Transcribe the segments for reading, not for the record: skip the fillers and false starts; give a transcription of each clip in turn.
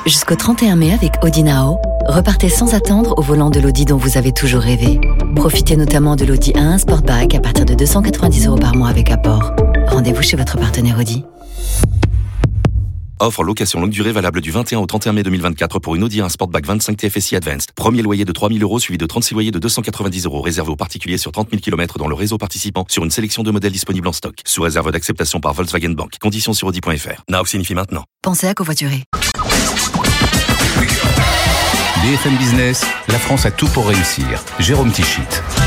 Jusqu'au 31 mai avec Audi Now, repartez sans attendre au volant de l'Audi dont vous avez toujours rêvé. Profitez notamment de l'Audi A1 Sportback à partir de 290 € par mois avec apport. Rendez-vous chez votre partenaire Audi. Offre location longue durée valable du 21 au 31 mai 2024 pour une Audi A1 Sportback 25 TFSI Advanced. Premier loyer de 3 000 € suivi de 36 loyers de 290 € réservé aux particuliers sur 30 000 km dans le réseau participant sur une sélection de modèles disponibles en stock. Sous réserve d'acceptation par Volkswagen Bank. Conditions sur Audi.fr. Now signifie maintenant. Pensez à covoiturer. BFM Business, la France a tout pour réussir. Jérôme Tichit.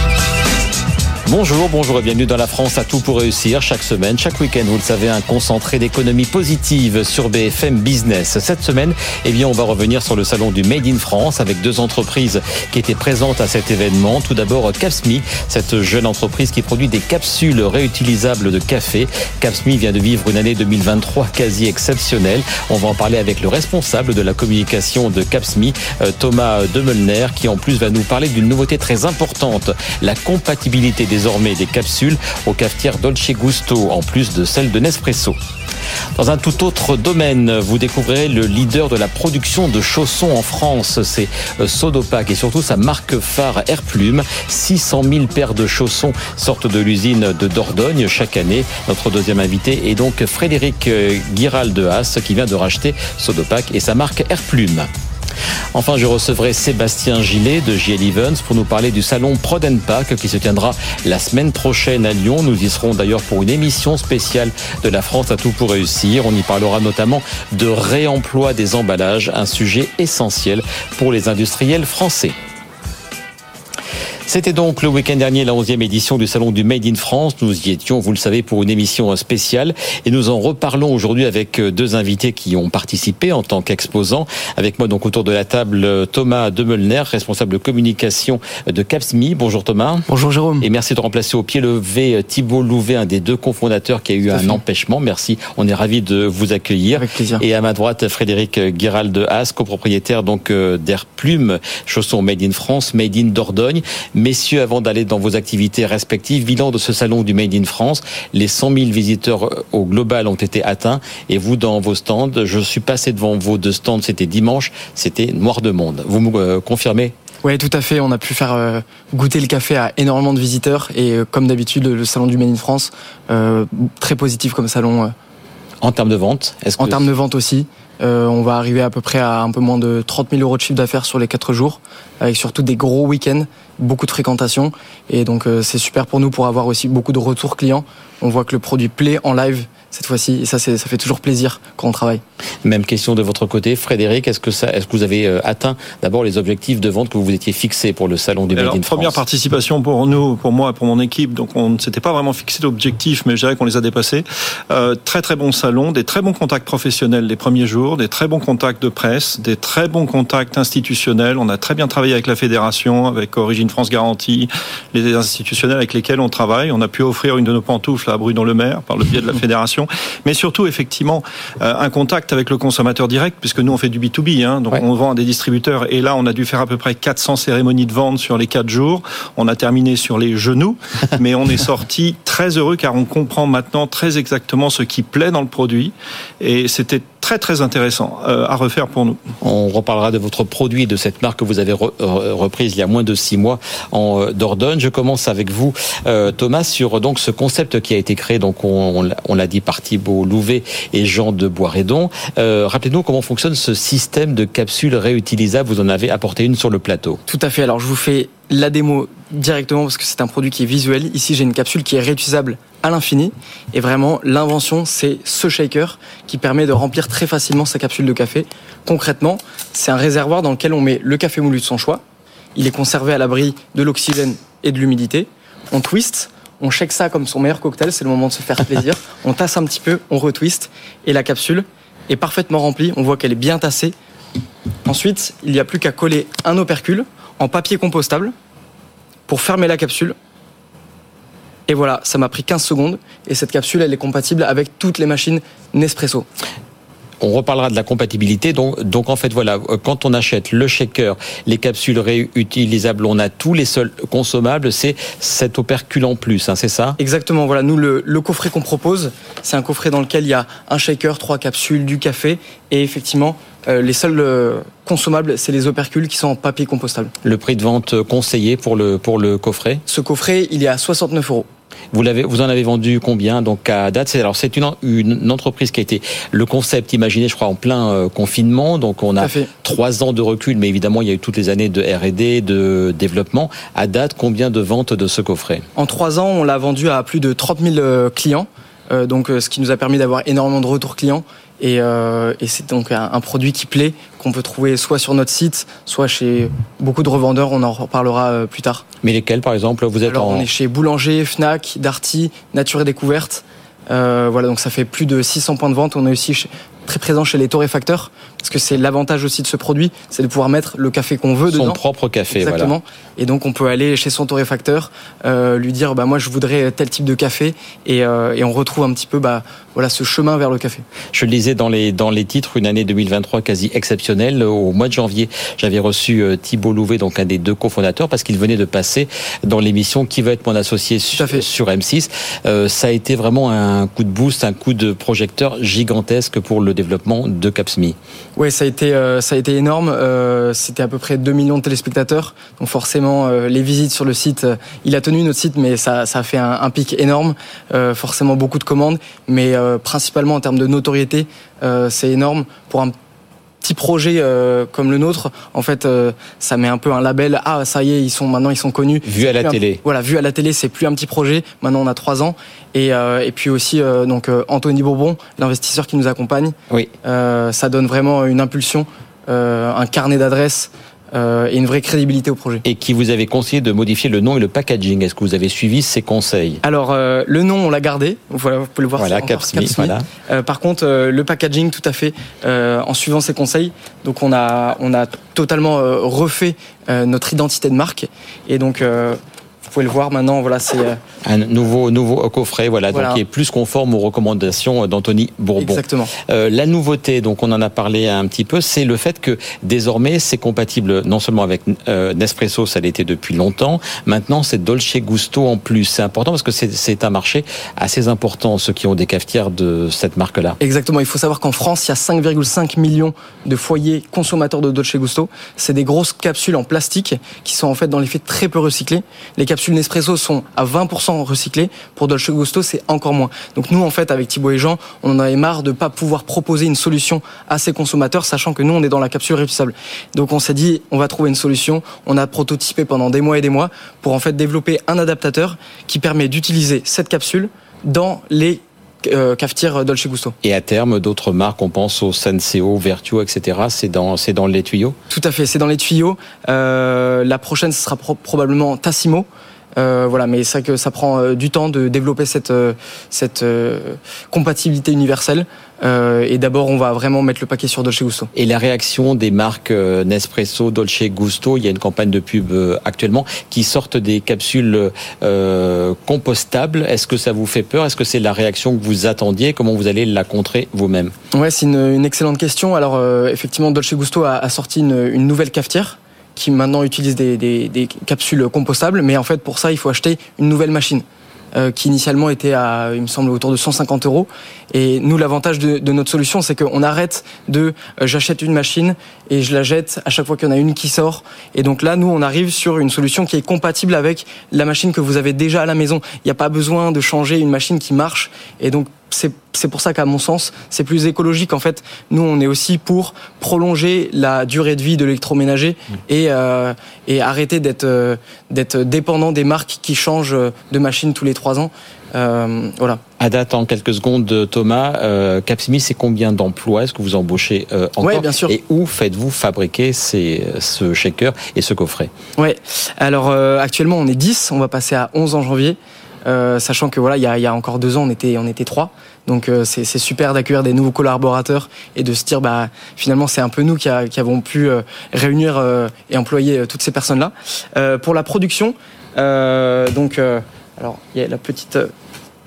Bonjour et bienvenue dans La France a tout pour réussir. Chaque semaine, chaque week-end, vous le savez, un concentré d'économie positive sur BFM Business. Cette semaine, on va revenir sur le salon du Made in France avec deux entreprises qui étaient présentes à cet événement. Tout d'abord, Capsmi, cette jeune entreprise qui produit des capsules réutilisables de café. Capsmi vient de vivre une année 2023 quasi exceptionnelle. On va en parler avec le responsable de la communication de Capsmi, Thomas Demelner, qui en plus va nous parler d'une nouveauté très importante, la compatibilité désormais des capsules aux cafetières Dolce Gusto, en plus de celles de Nespresso. Dans un tout autre domaine, vous découvrirez le leader de la production de chaussons en France, c'est Sodopak et surtout sa marque phare Airplume. 600 000 paires de chaussons sortent de l'usine de Dordogne chaque année. Notre deuxième invité est donc Frédéric Guiral de Haas qui vient de racheter Sodopak et sa marque Airplume. Enfin, je recevrai Sébastien Gillet de JL Events pour nous parler du salon Prod & Pack qui se tiendra la semaine prochaine à Lyon. Nous y serons d'ailleurs pour une émission spéciale de La France a tout pour réussir. On y parlera notamment de réemploi des emballages, un sujet essentiel pour les industriels français. C'était donc le week-end dernier la 11e édition du salon du Made in France. Nous y étions, vous le savez, pour une émission spéciale et nous en reparlons aujourd'hui avec deux invités qui ont participé en tant qu'exposants. Avec moi donc autour de la table Thomas Demelner, responsable de communication de Capsmi. Bonjour Thomas. Bonjour Jérôme. Et merci de remplacer au pied levé Thibault Louvet, un des deux cofondateurs qui a eu un empêchement. Merci, on est ravis de vous accueillir. Avec plaisir. Et à ma droite, Frédéric Guiral de Haas, copropriétaire donc d'Airplume, chaussons Made in France, Made in Dordogne. Messieurs, avant d'aller dans vos activités respectives, bilan de ce salon du Made in France. Les 100 000 visiteurs au global ont été atteints. Et vous, dans vos stands, je suis passé devant vos deux stands, c'était dimanche, c'était noir de monde. Vous me confirmez ? Oui, tout à fait. On a pu faire goûter le café à énormément de visiteurs. Et comme d'habitude, le salon du Made in France, très positif comme salon. En termes de vente, En termes de vente aussi. On va arriver à peu près à un peu moins de 30 000 € de chiffre d'affaires sur les 4 jours, avec surtout des gros week-ends, beaucoup de fréquentation. Et donc c'est super pour nous pour avoir aussi beaucoup de retours clients. On voit que le produit plaît en live cette fois-ci, et ça fait toujours plaisir quand on travaille. Même question de votre côté, Frédéric, est-ce que vous avez atteint d'abord les objectifs de vente que vous vous étiez fixés pour le salon du Made in France ? Première participation pour nous, pour moi, pour mon équipe, donc on ne s'était pas vraiment fixé d'objectifs, mais je dirais qu'on les a dépassés. Très très bon salon, des très bons contacts professionnels les premiers jours, des très bons contacts de presse, des très bons contacts institutionnels. On a très bien travaillé avec la fédération, avec Origine France Garantie, les institutionnels avec lesquels on travaille. On a pu offrir une de nos pantoufles à Bruy-dans-le-Mer par le biais de la fédération. Mais surtout, effectivement, un contact avec le consommateur direct, puisque nous, on fait du B2B, donc on vend à des distributeurs. Et là, on a dû faire à peu près 400 cérémonies de vente sur les 4 jours. On a terminé sur les genoux, mais on est sorti très heureux, car on comprend maintenant très exactement ce qui plaît dans le produit. Et c'était très très intéressant à refaire pour nous. On reparlera de votre produit, de cette marque que vous avez reprise il y a moins de 6 mois en Dordogne. Je commence avec vous, Thomas, sur donc ce concept qui a été créé, donc on l'a dit, par Thibault Louvet et Jean de Boisredon. Rappelez-nous comment fonctionne ce système de capsules réutilisables. Vous en avez apporté une sur le plateau. Tout à fait. Alors je vous fais la démo directement parce que c'est un produit qui est visuel. Ici, j'ai une capsule qui est réutilisable à l'infini. Et vraiment, l'invention, c'est ce shaker qui permet de remplir très facilement sa capsule de café. Concrètement, c'est un réservoir dans lequel on met le café moulu de son choix. Il est conservé à l'abri de l'oxygène et de l'humidité. On twist, on shake ça comme son meilleur cocktail. C'est le moment de se faire plaisir. On tasse un petit peu, on retwist. Et la capsule est parfaitement remplie. On voit qu'elle est bien tassée. Ensuite, il n'y a plus qu'à coller un opercule en papier compostable pour fermer la capsule. Et voilà, ça m'a pris 15 secondes. Et cette capsule, elle est compatible avec toutes les machines Nespresso. On reparlera de la compatibilité. Donc en fait, voilà, quand on achète le shaker, les capsules réutilisables, on a tous les seuls consommables, c'est cet opercule en plus, c'est ça ? Exactement, voilà. Nous, le coffret qu'on propose, c'est un coffret dans lequel il y a un shaker, 3 capsules, du café et effectivement Les seuls consommables, c'est les opercules qui sont en papier compostable. Le prix de vente conseillé pour le coffret ? Ce coffret, il est à 69 €. Vous en avez vendu combien donc à date? C'est une entreprise qui a été le concept imaginé, je crois, en plein confinement. Donc on a 3 ans de recul, mais évidemment il y a eu toutes les années de R&D, de développement. À date, combien de ventes de ce coffret? En 3 ans, on l'a vendu à plus de 30 000 clients. Donc ce qui nous a permis d'avoir énormément de retours clients. Et c'est donc un produit qui plaît, qu'on peut trouver soit sur notre site, soit chez beaucoup de revendeurs. On en reparlera plus tard. Mais lesquels, par exemple? On est chez Boulanger, Fnac, Darty, Nature et Découverte. Voilà, donc ça fait plus de 600 points de vente. On est aussi très présent chez les torréfacteurs, parce que c'est l'avantage aussi de ce produit, c'est de pouvoir mettre le café qu'on veut dedans. Son propre café, exactement. Voilà. Et donc on peut aller chez son torréfacteur, lui dire moi je voudrais tel type de café, et on retrouve un petit peu ce chemin vers le café. Je le disais dans les titres, une année 2023 quasi exceptionnelle. Au mois de janvier, j'avais reçu Thibault Louvet, donc un des 2 cofondateurs, parce qu'il venait de passer dans l'émission Qui va être mon associé sur M6. Ça a été vraiment un coup de boost, un coup de projecteur gigantesque pour le développement de Capsmi. Oui, ça a été énorme. C'était à peu près 2 millions de téléspectateurs. Donc forcément, les visites sur le site, il a tenu notre site, mais ça a fait un pic énorme. Forcément beaucoup de commandes, mais principalement en termes de notoriété, c'est énorme pour un petit projet comme le nôtre. En fait, ça met un peu un label. Ah, ça y est, ils sont connus. Vu à la télé. Voilà, vu à la télé, c'est plus un petit projet. Maintenant, on a 3 ans. Et puis aussi, Anthony Bourbon, l'investisseur qui nous accompagne. Oui. Ça donne vraiment une impulsion, un carnet d'adresses. Et une vraie crédibilité au projet. Et qui vous avait conseillé de modifier le nom et le packaging. Est-ce que vous avez suivi ces conseils? Alors, le nom, on l'a gardé. Voilà, vous pouvez le voir. Voilà, Capsmi. Voilà. Par contre, le packaging, tout à fait, en suivant ces conseils. Donc, on a totalement refait notre identité de marque. Et donc, vous pouvez le voir maintenant, voilà, c'est un nouveau coffret, voilà. Donc qui est plus conforme aux recommandations d'Anthony Bourbon. Exactement. La nouveauté, donc on en a parlé un petit peu, c'est le fait que désormais c'est compatible non seulement avec Nespresso, ça l'était depuis longtemps. Maintenant, c'est Dolce Gusto en plus. C'est important parce que c'est un marché assez important, ceux qui ont des cafetières de cette marque-là. Exactement. Il faut savoir qu'en France, il y a 5,5 millions de foyers consommateurs de Dolce Gusto. C'est des grosses capsules en plastique qui sont en fait dans les faits très peu recyclées. Les capsules Nespresso sont à 20% recyclées. Pour Dolce Gusto, c'est encore moins. Donc nous, en fait, avec Thibault et Jean, on en avait marre de pas pouvoir proposer une solution à ces consommateurs, sachant que nous, on est dans la capsule réutilisable. Donc on s'est dit, on va trouver une solution. On a prototypé pendant des mois et des mois pour en fait développer un adaptateur qui permet d'utiliser cette capsule dans les cafetières Dolce Gusto. Et à terme, d'autres marques, on pense au Senseo, Vertuo, etc. C'est dans les tuyaux? Tout à fait, c'est dans les tuyaux. La prochaine, ce sera probablement Tassimo. Voilà, mais c'est vrai que ça prend du temps de développer cette compatibilité universelle. Et d'abord, on va vraiment mettre le paquet sur Dolce Gusto. Et la réaction des marques Nespresso, Dolce Gusto, il y a une campagne de pub actuellement qui sortent des capsules compostables. Est-ce que ça vous fait peur? Est-ce que c'est la réaction que vous attendiez? Comment vous allez la contrer vous-même? Ouais, c'est une excellente question. Alors, effectivement, Dolce Gusto a sorti une nouvelle cafetière qui maintenant utilise des capsules compostables, mais en fait pour ça il faut acheter une nouvelle machine qui initialement était à, il me semble, autour de 150 €. Et nous, l'avantage de notre solution, c'est qu'on arrête de j'achète une machine et je la jette à chaque fois qu'il y en a une qui sort. Et donc là, nous, on arrive sur une solution qui est compatible avec la machine que vous avez déjà à la maison. Il n'y a pas besoin de changer une machine qui marche. Et donc c'est pour ça qu'à mon sens, c'est plus écologique. En fait, nous, on est aussi pour prolonger la durée de vie de l'électroménager et arrêter d'être dépendant des marques qui changent de machine tous les 3 ans. Voilà. À date, en quelques secondes, Thomas, Capsmi, c'est combien d'emplois? Est-ce que vous embauchez encore? Oui, bien sûr. Et où faites-vous fabriquer ce shaker et ce coffret? Oui. Alors, actuellement, on est 10. On va passer à 11 en janvier. Sachant que voilà, il y a encore 2 ans, on était 3. Donc c'est super d'accueillir des nouveaux collaborateurs et de se dire finalement c'est un peu nous qui avons pu réunir et employer toutes ces personnes-là. Pour la production, alors il y a la petite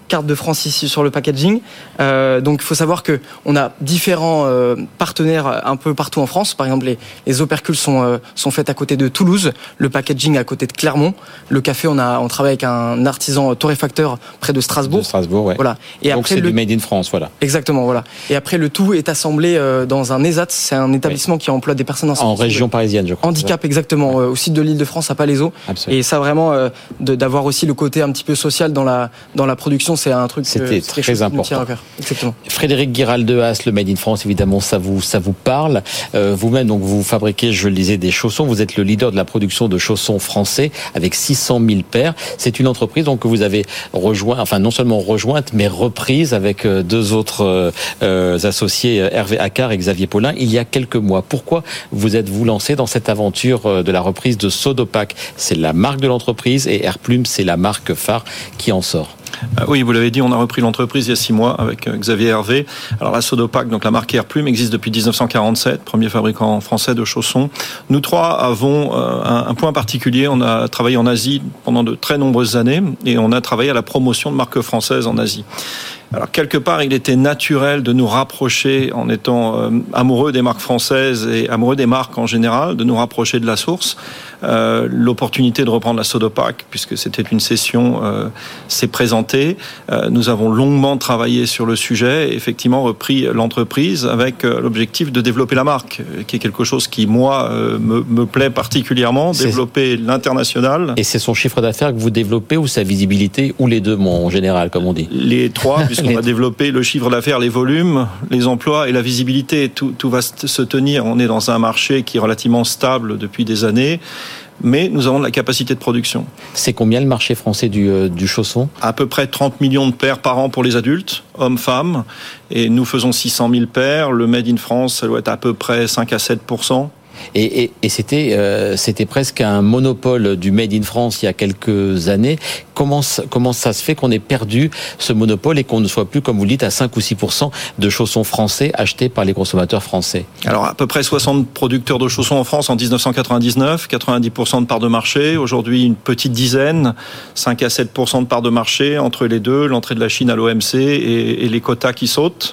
carte de France ici sur le packaging. Donc il faut savoir que on a différents partenaires un peu partout en France. Par exemple, les opercules sont faites à côté de Toulouse, le packaging à côté de Clermont, le café on travaille avec un artisan torréfacteur près de Strasbourg. Ouais. Voilà. Et donc après, c'est du made in France, voilà. Exactement, voilà. Et après le tout est assemblé dans un ESAT, c'est un établissement qui emploie des personnes en région parisienne, je crois. Handicap, exactement, au site de l'Île-de-France à Palaiseau. Absolument. Et ça vraiment d'avoir aussi le côté un petit peu social dans la production, c'est un truc c'était très important. Exactement. Frédéric Guiral de Haas, le Made in France, évidemment, ça vous parle. Vous-même, donc, vous fabriquez, je le disais, des chaussons. Vous êtes le leader de la production de chaussons français avec 600 000 paires. C'est une entreprise donc que vous avez rejoint, enfin non seulement rejointe, mais reprise avec deux autres associés, Hervé Accard et Xavier Paulin, il y a quelques mois. Pourquoi vous êtes-vous lancé dans cette aventure de la reprise de Sodopak? C'est la marque de l'entreprise et Airplume, c'est la marque phare qui en sort. Oui, vous l'avez dit, on a repris l'entreprise il y a 6 mois avec Xavier Hervé. Alors la Sodopak, donc la marque Airplume, existe depuis 1947, premier fabricant français de chaussons. Nous trois avons un point particulier. On a travaillé en Asie pendant de très nombreuses années et on a travaillé à la promotion de marques françaises en Asie. Alors quelque part, il était naturel de nous rapprocher, en étant amoureux des marques françaises et amoureux des marques en général, de nous rapprocher de la source. L'opportunité de reprendre la Sodopak, puisque c'était une session, s'est présentée. Nous avons longuement travaillé sur le sujet et effectivement repris l'entreprise avec l'objectif de développer la marque, qui est quelque chose qui, moi, me plaît particulièrement, développer l'international. Et c'est son chiffre d'affaires que vous développez ou sa visibilité, ou les deux, en général, comme on dit? Les trois, puisqu'on va développer le chiffre d'affaires, les volumes, les emplois et la visibilité. Tout va se tenir. On est dans un marché qui est relativement stable depuis des années, mais nous avons de la capacité de production. C'est combien le marché français du chausson? À peu près 30 millions de paires par an pour les adultes, hommes, femmes, et nous faisons 600 000 paires. Le Made in France, ça doit être à peu près 5 à 7%. Et c'était presque un monopole du Made in France il y a quelques années. Comment ça se fait qu'on ait perdu ce monopole et qu'on ne soit plus, comme vous le dites, à 5 ou 6% de chaussons français achetés par les consommateurs français? Alors, à peu près 60 producteurs de chaussons en France en 1999, 90% de part de marché. Aujourd'hui, une petite dizaine, 5 à 7% de part de marché entre les deux, l'entrée de la Chine à l'OMC et les quotas qui sautent.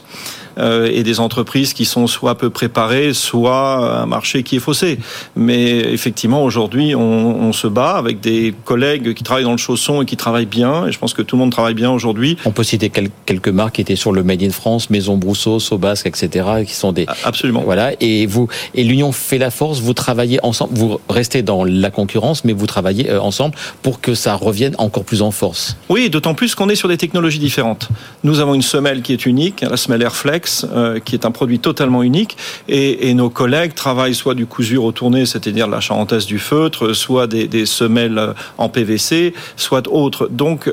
Et des entreprises qui sont soit peu préparées, soit un marché qui est faussé. Mais effectivement, aujourd'hui, on se bat avec des collègues qui travaillent dans le chausson et qui travaillent bien. Et je pense que tout le monde travaille bien aujourd'hui. On peut citer quelques marques qui étaient sur le Made in France, Maison Brousseau, Sobasque, etc., qui sont des... Absolument. Voilà. Et l'union fait la force. Vous travaillez ensemble. Vous restez dans la concurrence, mais vous travaillez ensemble pour que ça revienne encore plus en force. Oui, d'autant plus qu'on est sur des technologies différentes. Nous avons une semelle qui est unique, la semelle Airflex, qui est un produit totalement unique, et nos collègues travaillent soit du cousu retourné, c'est-à-dire la charentaise du feutre, soit des semelles en PVC, soit autres. Donc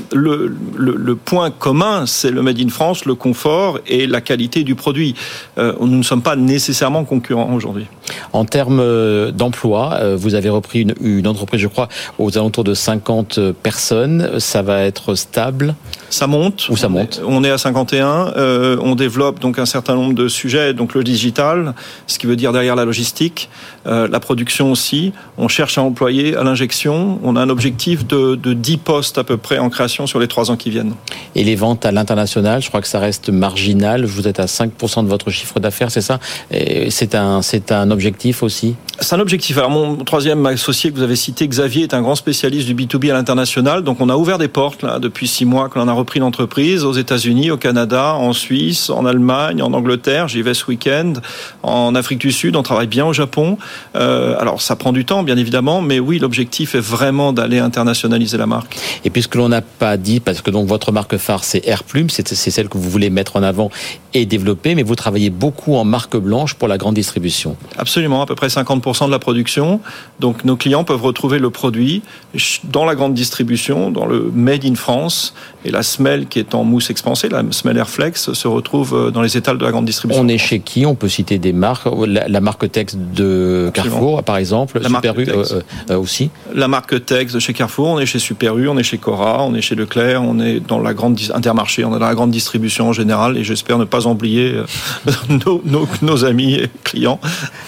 le point commun, c'est le Made in France, le confort et la qualité du produit. Nous ne sommes pas nécessairement concurrents aujourd'hui. En termes d'emploi, vous avez repris une entreprise, je crois, aux alentours de 50 personnes. Ça va être stable? Ça monte. Où ça monte? On est à 51. On développe donc un certain nombre de sujets, donc le digital, ce qui veut dire derrière la logistique, la production aussi. On cherche à employer à l'injection. On a un objectif de 10 postes à peu près en création sur les 3 ans qui viennent. Et les ventes à l'international, je crois que ça reste marginal. Vous êtes à 5% de votre chiffre d'affaires, c'est ça? Et c'est un objectif aussi? C'est un objectif. Alors mon troisième associé que vous avez cité, Xavier, est un grand spécialiste du B2B à l'international. Donc on a ouvert des portes là depuis 6 mois que l'on a repris l'entreprise aux États-Unis, au Canada, en Suisse, en Allemagne, en Angleterre. J'y vais ce week-end. En Afrique du Sud, on travaille bien au Japon. Alors ça prend du temps, bien évidemment, mais oui, l'objectif est vraiment d'aller internationaliser la marque. Et puisque l'on n'a pas dit, parce que donc votre marque phare c'est Airplume, c'est celle que vous voulez mettre en avant et développer, mais vous travaillez beaucoup en marque blanche pour la grande distribution. Absolument, à peu près 50% de la production. Donc nos clients peuvent retrouver le produit dans la grande distribution, dans le Made in France, et la semelle qui est en mousse expansée, la semelle Airflex, se retrouve dans les étals de la grande distribution. On est chez qui? On peut citer des marques, la marque Tex de Carrefour par exemple, Super U aussi. La marque Tex de chez Carrefour, on est chez Super U, on est chez Cora, on est chez Leclerc, on est dans la grande Intermarché, on est dans la grande distribution en général, et j'espère ne pas oublier nos amis et clients.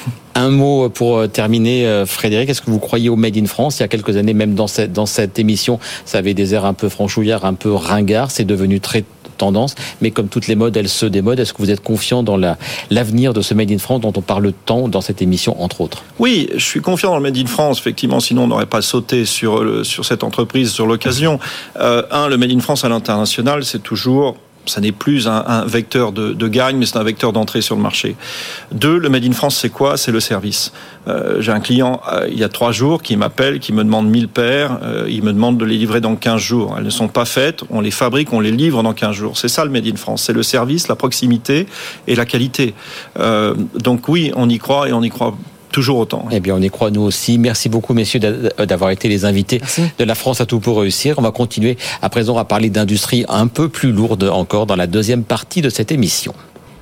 Un mot pour terminer, Frédéric, est-ce que vous croyez au Made in France? Il y a quelques années, même dans cette émission, ça avait des airs un peu franchouillards, un peu ringards, c'est devenu très tendance, mais comme toutes les modes, elles se démodent. Est-ce que vous êtes confiant dans l'avenir de ce Made in France dont on parle tant dans cette émission, entre autres? Oui, je suis confiant dans le Made in France, effectivement, sinon on n'aurait pas sauté sur cette entreprise, sur l'occasion. Le Made in France à l'international, c'est toujours... Ça n'est plus un vecteur de gagne, mais c'est un vecteur d'entrée sur le marché. 2, le Made in France, c'est quoi? C'est le service. J'ai un client, il y a 3 jours, qui m'appelle, qui me demande 1000 paires. Il me demande de les livrer dans 15 jours. Elles ne sont pas faites. On les fabrique, on les livre dans 15 jours. C'est ça le Made in France. C'est le service, la proximité et la qualité. Donc oui, on y croit et on y croit toujours autant. Eh bien, on y croit nous aussi. Merci beaucoup, messieurs, d'avoir été les invités de La France à tout pour réussir. On va continuer à présent à parler d'industrie un peu plus lourde encore dans la deuxième partie de cette émission.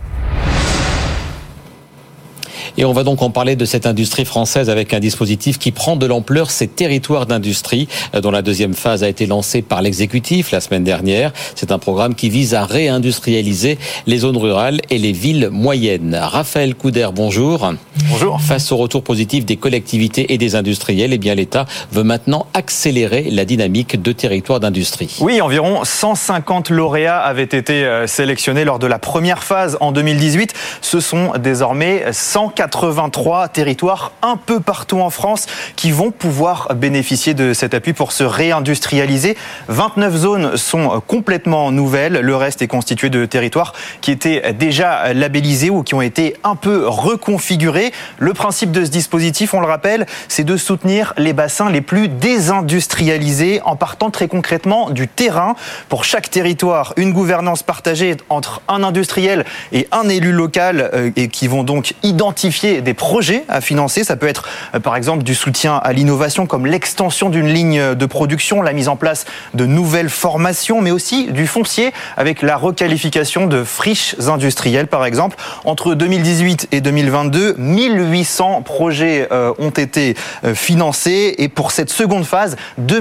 Et on va donc en parler de cette industrie française avec un dispositif qui prend de l'ampleur, ces territoires d'industrie, dont la deuxième phase a été lancée par l'exécutif la semaine dernière. C'est un programme qui vise à réindustrialiser les zones rurales et les villes moyennes. Raphaël Couder, bonjour. Bonjour. Face au retour positif des collectivités et des industriels, eh bien l'État veut maintenant accélérer la dynamique de territoires d'industrie. Oui, environ 150 lauréats avaient été sélectionnés lors de la première phase en 2018. Ce sont désormais 183 territoires un peu partout en France qui vont pouvoir bénéficier de cet appui pour se réindustrialiser. 29 zones sont complètement nouvelles. Le reste est constitué de territoires qui étaient déjà labellisés ou qui ont été un peu reconfigurés. Le principe de ce dispositif, on le rappelle, c'est de soutenir les bassins les plus désindustrialisés en partant très concrètement du terrain. Pour chaque territoire, une gouvernance partagée entre un industriel et un élu local et qui vont donc identifier des projets à financer. Ça peut être par exemple du soutien à l'innovation comme l'extension d'une ligne de production, la mise en place de nouvelles formations, mais aussi du foncier avec la requalification de friches industrielles par exemple. Entre 2018 et 2022, 1800 projets ont été financés et pour cette seconde phase,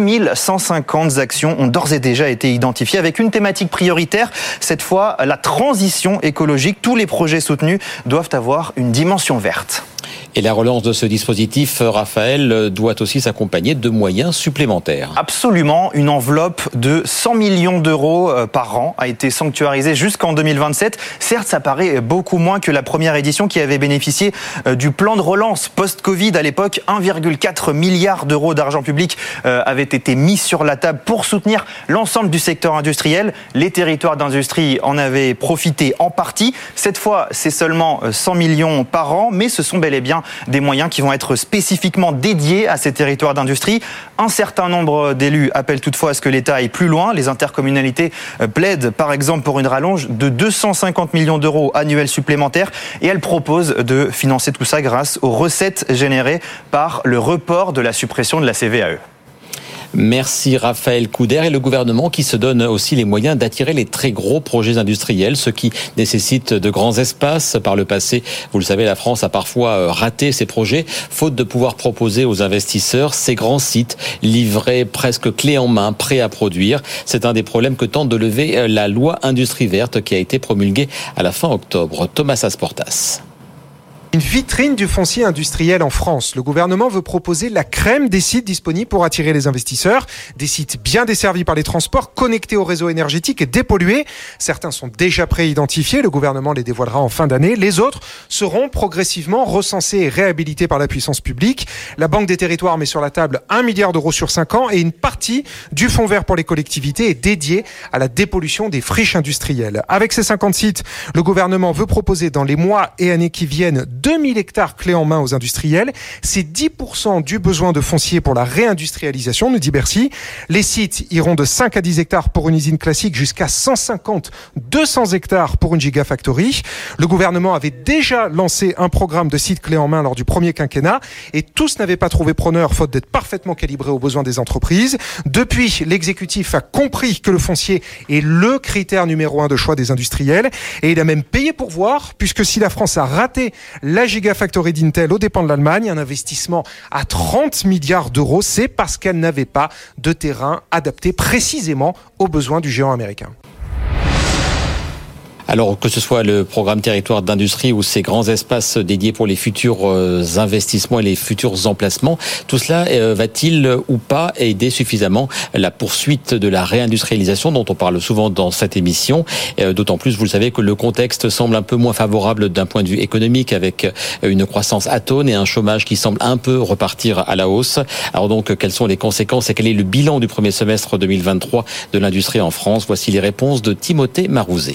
2150 actions ont d'ores et déjà été identifiées avec une thématique prioritaire. Cette fois, la transition écologique. Tous les projets soutenus doivent avoir une dimension verte. Et la relance de ce dispositif, Raphaël, doit aussi s'accompagner de moyens supplémentaires. Absolument. Une enveloppe de 100 millions d'euros par an a été sanctuarisée jusqu'en 2027. Certes, ça paraît beaucoup moins que la première édition qui avait bénéficié du plan de relance post-Covid. À l'époque, 1,4 milliard d'euros d'argent public avaient été mis sur la table pour soutenir l'ensemble du secteur industriel. Les territoires d'industrie en avaient profité en partie. Cette fois, c'est seulement 100 millions par an, mais ce sont bel et bien des moyens qui vont être spécifiquement dédiés à ces territoires d'industrie. Un certain nombre d'élus appellent toutefois à ce que l'État aille plus loin. Les intercommunalités plaident par exemple pour une rallonge de 250 millions d'euros annuels supplémentaires et elles proposent de financer tout ça grâce aux recettes générées par le report de la suppression de la CVAE. Merci Raphaël Couder. Et le gouvernement qui se donne aussi les moyens d'attirer les très gros projets industriels, ce qui nécessite de grands espaces. Par le passé, vous le savez, la France a parfois raté ces projets, faute de pouvoir proposer aux investisseurs ces grands sites livrés presque clé en main, prêts à produire. C'est un des problèmes que tente de lever la loi Industrie verte qui a été promulguée à la fin octobre. Thomas Asportas. Une vitrine du foncier industriel en France. Le gouvernement veut proposer la crème des sites disponibles pour attirer les investisseurs. Des sites bien desservis par les transports, connectés au réseau énergétique et dépollués. Certains sont déjà préidentifiés. Le gouvernement les dévoilera en fin d'année. Les autres seront progressivement recensés et réhabilités par la puissance publique. La Banque des territoires met sur la table 1 milliard d'euros sur 5 ans et une partie du fonds vert pour les collectivités est dédiée à la dépollution des friches industrielles. Avec ces 50 sites, le gouvernement veut proposer dans les mois et années qui viennent 2000 hectares clés en main aux industriels. C'est 10% du besoin de foncier pour la réindustrialisation, nous dit Bercy. Les sites iront de 5 à 10 hectares pour une usine classique jusqu'à 150, 200 hectares pour une gigafactory. Le gouvernement avait déjà lancé un programme de sites clés en main lors du premier quinquennat et tous n'avaient pas trouvé preneur faute d'être parfaitement calibrés aux besoins des entreprises. Depuis, l'exécutif a compris que le foncier est le critère numéro 1 de choix des industriels et il a même payé pour voir, puisque si la France a raté la gigafactory d'Intel aux dépens de l'Allemagne, un investissement à 30 milliards d'euros, c'est parce qu'elle n'avait pas de terrain adapté précisément aux besoins du géant américain. Alors que ce soit le programme territoire d'industrie ou ces grands espaces dédiés pour les futurs investissements et les futurs emplacements, tout cela va-t-il ou pas aider suffisamment la poursuite de la réindustrialisation dont on parle souvent dans cette émission, d'autant plus, vous le savez, que le contexte semble un peu moins favorable d'un point de vue économique avec une croissance atone et un chômage qui semble un peu repartir à la hausse. Alors donc, quelles sont les conséquences et quel est le bilan du premier semestre 2023 de l'industrie en France? Voici les réponses de Timothée Marouzet.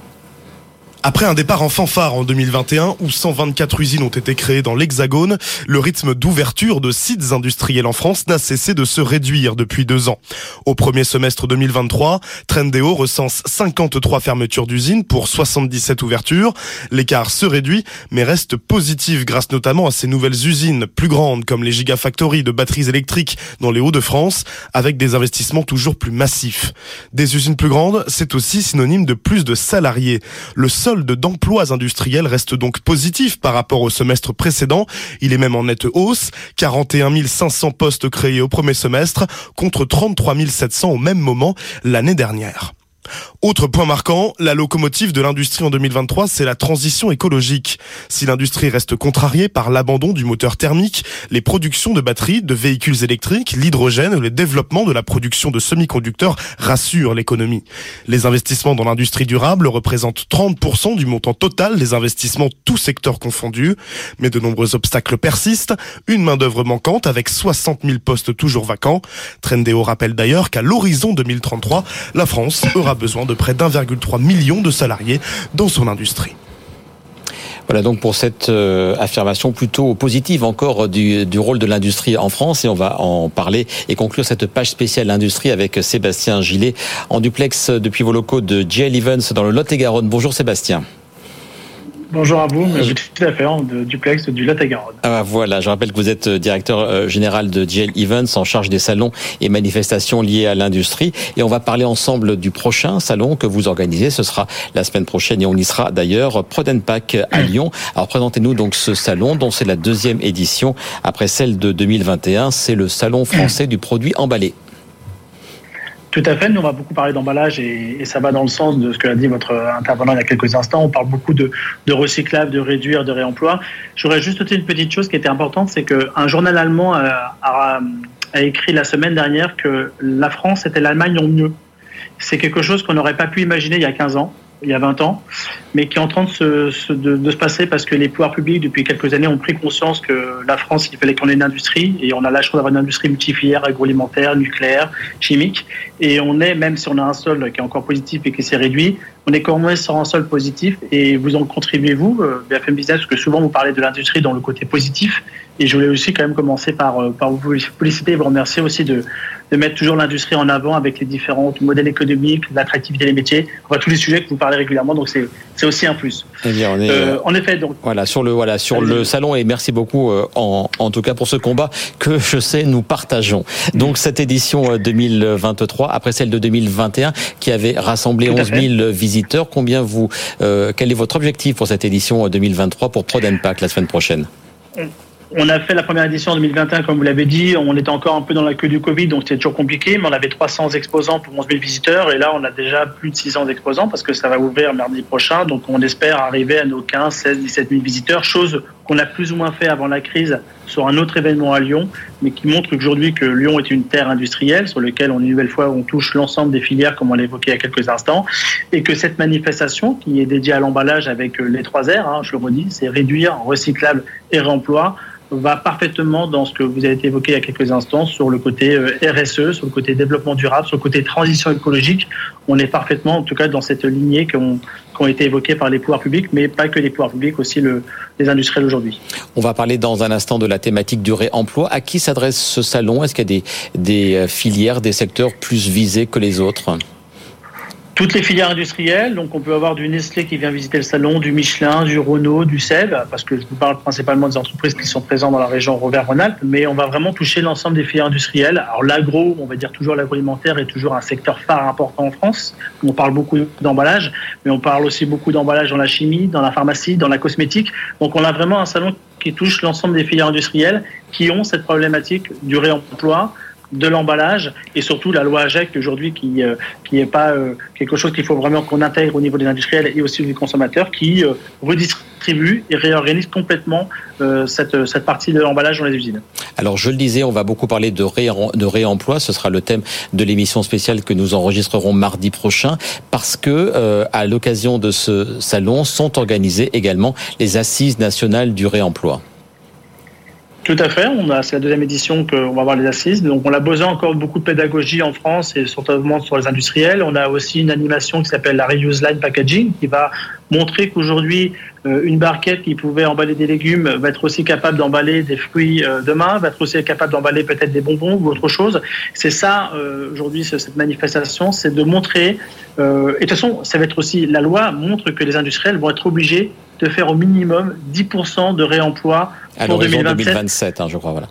Après un départ en fanfare en 2021 où 124 usines ont été créées dans l'Hexagone, le rythme d'ouverture de sites industriels en France n'a cessé de se réduire depuis 2 ans. Au premier semestre 2023, Trendéo recense 53 fermetures d'usines pour 77 ouvertures. L'écart se réduit mais reste positif grâce notamment à ces nouvelles usines plus grandes comme les gigafactories de batteries électriques dans les Hauts-de-France avec des investissements toujours plus massifs. Des usines plus grandes, c'est aussi synonyme de plus de salariés. Le solde d'emplois industriels reste donc positif par rapport au semestre précédent. Il est même en nette hausse. 41 500 postes créés au premier semestre contre 33 700 au même moment l'année dernière. Autre point marquant, la locomotive de l'industrie en 2023, c'est la transition écologique. Si l'industrie reste contrariée par l'abandon du moteur thermique, les productions de batteries, de véhicules électriques, l'hydrogène ou le développement de la production de semi-conducteurs rassurent l'économie. Les investissements dans l'industrie durable représentent 30% du montant total des investissements tous secteurs confondus. Mais de nombreux obstacles persistent. Une main-d'œuvre manquante avec 60 000 postes toujours vacants. Trendéo rappelle d'ailleurs qu'à l'horizon 2033, la France aura besoin de près d'1,3 million de salariés dans son industrie. Voilà donc pour cette affirmation plutôt positive encore du rôle de l'industrie en France, et on va en parler et conclure cette page spéciale industrie avec Sébastien Gillet en duplex depuis vos locaux de JL Events dans le Lot-et-Garonne. Bonjour Sébastien. Bonjour à vous, je suis tout à fait en duplex du Lot-et-Garonne. Ah voilà, je rappelle que vous êtes directeur général de JL Events en charge des salons et manifestations liées à l'industrie. Et on va parler ensemble du prochain salon que vous organisez. Ce sera la semaine prochaine et on y sera d'ailleurs, Prodenpack à Lyon. Alors présentez-nous donc ce salon dont c'est la 2e édition après celle de 2021. C'est le salon français du produit emballé. Tout à fait, nous on va beaucoup parler d'emballage et ça va dans le sens de ce que a dit votre intervenant il y a quelques instants. On parle beaucoup de recyclage, de réduire, de réemploi. J'aurais juste noté une petite chose qui était importante, c'est qu'un journal allemand a écrit la semaine dernière que la France était l'Allemagne en mieux. C'est quelque chose qu'on n'aurait pas pu imaginer il y a 15 ans. Il y a 20 ans, mais qui est en train de se passer parce que les pouvoirs publics, depuis quelques années, ont pris conscience que la France, il fallait qu'on ait une industrie, et on a la chance d'avoir une industrie multifilière, agroalimentaire, nucléaire, chimique, et on est, même si on a un sol qui est encore positif et qui s'est réduit, on est quand même sur un sol positif, et vous en contribuez, vous, BFM Business, parce que souvent vous parlez de l'industrie dans le côté positif, et je voulais aussi quand même commencer par vous féliciter et vous remercier aussi de mettre toujours l'industrie en avant avec les différents modèles économiques, l'attractivité des métiers, enfin, tous les sujets que vous parlez régulièrement, donc c'est aussi un plus. Eh bien, on est en effet, donc sur le salon, et merci beaucoup en tout cas pour ce combat que je sais nous partageons. Donc cette édition 2023 après celle de 2021 qui avait rassemblé 11 000 visiteurs, quel est votre objectif pour cette édition 2023 pour Prodenpack la semaine prochaine? On a fait la première édition en 2021, comme vous l'avez dit. On était encore un peu dans la queue du Covid, donc c'était toujours compliqué. Mais on avait 300 exposants pour 11 000 visiteurs. Et là, on a déjà plus de 600 exposants parce que ça va ouvrir mardi prochain. Donc on espère arriver à nos 15, 16, 17 000 visiteurs. Chose qu'on a plus ou moins fait avant la crise sur un autre événement à Lyon, mais qui montre aujourd'hui que Lyon est une terre industrielle sur laquelle une nouvelle fois on touche l'ensemble des filières, comme on l'a évoqué il y a quelques instants. Et que cette manifestation, qui est dédiée à l'emballage avec les 3 R, je le redis, c'est réduire, recyclable et réemploi, va parfaitement dans ce que vous avez évoqué il y a quelques instants sur le côté RSE, sur le côté développement durable, sur le côté transition écologique. On est parfaitement, en tout cas, dans cette lignée qui ont été évoquées par les pouvoirs publics, mais pas que les pouvoirs publics, aussi les industriels aujourd'hui. On va parler dans un instant de la thématique du réemploi. À qui s'adresse ce salon? Est-ce qu'il y a des filières, des secteurs plus visés que les autres? Toutes les filières industrielles, donc on peut avoir du Nestlé qui vient visiter le salon, du Michelin, du Renault, du SEB, parce que je vous parle principalement des entreprises qui sont présentes dans la région Auvergne-Rhône-Alpes, mais on va vraiment toucher l'ensemble des filières industrielles. Alors l'agro, on va dire toujours l'agroalimentaire est toujours un secteur phare important en France. On parle beaucoup d'emballage, mais on parle aussi beaucoup d'emballage dans la chimie, dans la pharmacie, dans la cosmétique. Donc on a vraiment un salon qui touche l'ensemble des filières industrielles qui ont cette problématique du réemploi, de l'emballage et surtout la loi AGEC aujourd'hui qui est pas quelque chose qu'il faut vraiment qu'on intègre au niveau des industriels et aussi des consommateurs qui redistribue et réorganise complètement cette partie de l'emballage dans les usines. Alors je le disais, on va beaucoup parler de réemploi, ce sera le thème de l'émission spéciale que nous enregistrerons mardi prochain parce que à l'occasion de ce salon sont organisées également les assises nationales du réemploi. Tout à fait, c'est la deuxième édition qu'on va avoir les assises. Donc on a besoin encore beaucoup de pédagogie en France et surtout sur les industriels. On a aussi une animation qui s'appelle la Reuse Line Packaging qui va montrer qu'aujourd'hui une barquette qui pouvait emballer des légumes va être aussi capable d'emballer des fruits demain, va être aussi capable d'emballer peut-être des bonbons ou autre chose. C'est ça aujourd'hui cette manifestation, c'est de montrer et de toute façon ça va être aussi la loi montre que les industriels vont être obligés de faire au minimum 10% de réemploi pour 2027, je crois, voilà.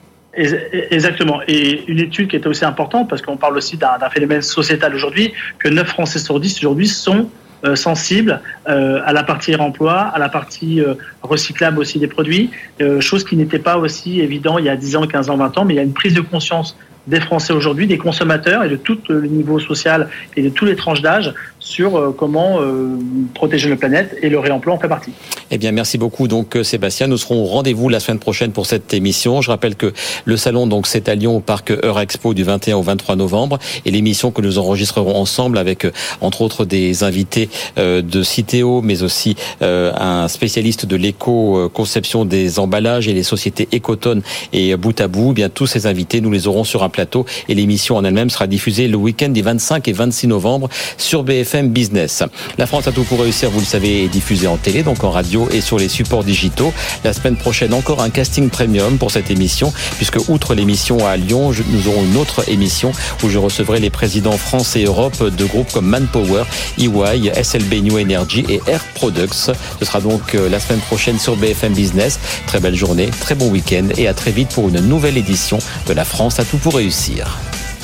Exactement. Et une étude qui était aussi importante, parce qu'on parle aussi d'un phénomène sociétal aujourd'hui, que 9 Français sur 10 aujourd'hui sont sensibles à la partie réemploi, à la partie recyclable aussi des produits, chose qui n'était pas aussi évident il y a 10 ans, 15 ans, 20 ans, mais il y a une prise de conscience des Français aujourd'hui, des consommateurs et de tout le niveau social et de toutes les tranches d'âge sur comment protéger la planète et le réemploi en fait partie. Eh bien, merci beaucoup. Donc, Sébastien, nous serons au rendez-vous la semaine prochaine pour cette émission. Je rappelle que le salon, donc, c'est à Lyon au parc Eurexpo du 21 au 23 novembre et l'émission que nous enregistrerons ensemble avec, entre autres, des invités de Citeo, mais aussi un spécialiste de l'éco-conception des emballages et les sociétés Ecotone et Bout à Bout. Eh bien, tous ces invités, nous les aurons sur un plateau et l'émission en elle-même sera diffusée le week-end des 25 et 26 novembre sur BFM Business. La France a tout pour réussir, vous le savez, est diffusée en télé, donc en radio et sur les supports digitaux. La semaine prochaine, encore un casting premium pour cette émission, puisque outre l'émission à Lyon, nous aurons une autre émission où je recevrai les présidents France et Europe de groupes comme Manpower, EY, SLB New Energy et Air Products. Ce sera donc la semaine prochaine sur BFM Business. Très belle journée, très bon week-end et à très vite pour une nouvelle édition de La France a tout pour réussir.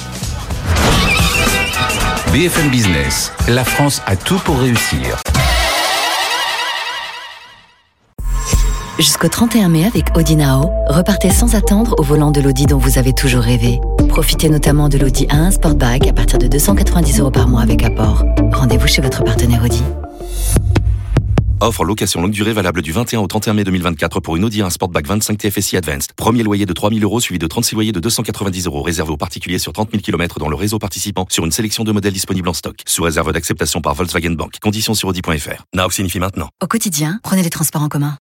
BFM Business, la France a tout pour réussir. Jusqu'au 31 mai avec Audi Now, repartez sans attendre au volant de l'Audi dont vous avez toujours rêvé. Profitez notamment de l'Audi A1 Sportback à partir de 290 € par mois avec apport. Rendez-vous chez votre partenaire Audi. Offre location longue durée valable du 21 au 31 mai 2024 pour une Audi A1 Sportback 25 TFSI Advanced. Premier loyer de 3 000 € suivi de 36 loyers de 290 € réservé aux particuliers sur 30 000 km dans le réseau participant sur une sélection de modèles disponibles en stock. Sous réserve d'acceptation par Volkswagen Bank. Conditions sur Audi.fr. Now signifie maintenant. Au quotidien, prenez les transports en commun.